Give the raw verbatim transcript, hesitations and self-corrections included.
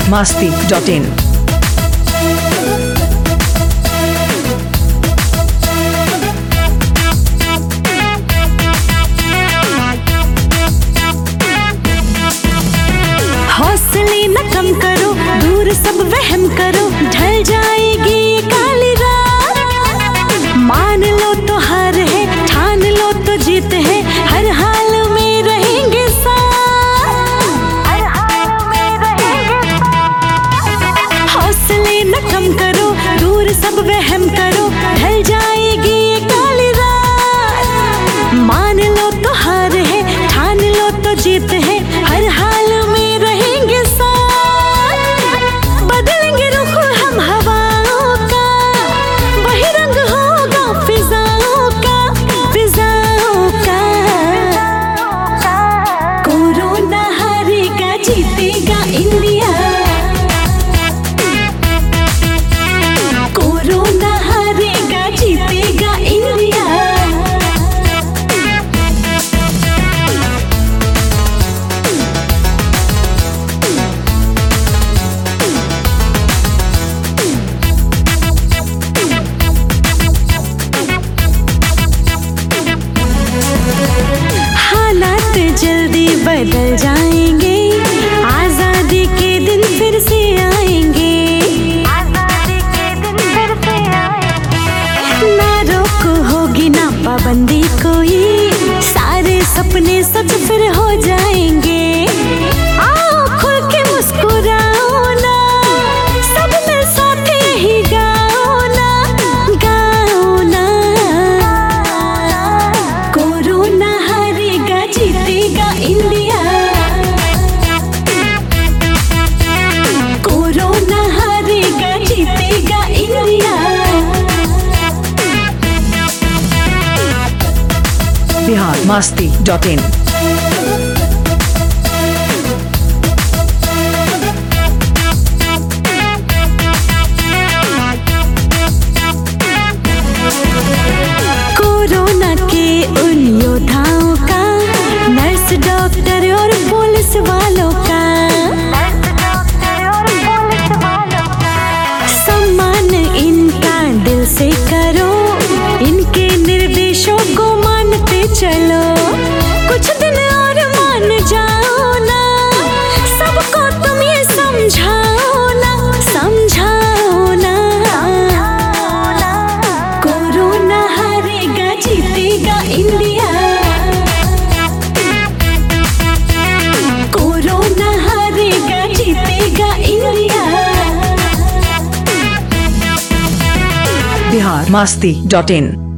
masti dot in. हौसले न कम करो, दूर सब वहम करो, ढल जाएगी ये काली रात। मान लो तो हार है, ठान लो तो जीत है, हर हाल में रहेंगे साथ, हर हाल में रहेंगे साथ। हौसले न कम करो, दूर सब वहम करो, ढल जाएगी ये काली रात। मान लो तो हार है, ठान लो तो जीत है, हर हाल में जल्दी बदल जाएंगे, आजादी के दिन फिर से आएंगे, आजादी के दिन फिर से आएंगे। ना रोक होगी ना पाबंदी कोई, सारे सपने सच फिर हो जाएंगे। आओ खुल के मुस्कुराओ ना, सब मिल साथ यही गाओ ना, गाओ ना। कोरोना हारेगा जीतेगा इंडिया, कोरोना हारेगा जीतेगा India. Bihar masti dot in. Corona के उन योद्धाओं का, नर्स डॉक्टर और पुलिस वालों का, सम्मान इनका दिल से करो, इनके निर्देशों को मानते चलो। कुछ दिन और मान जाओ ना, सबको तुम ये समझाओ ना, समझाओ ना। कोरोना हारेगा जीतेगा इंडिया, कोरोना हारेगा जीतेगा India. Bihar masti dot in.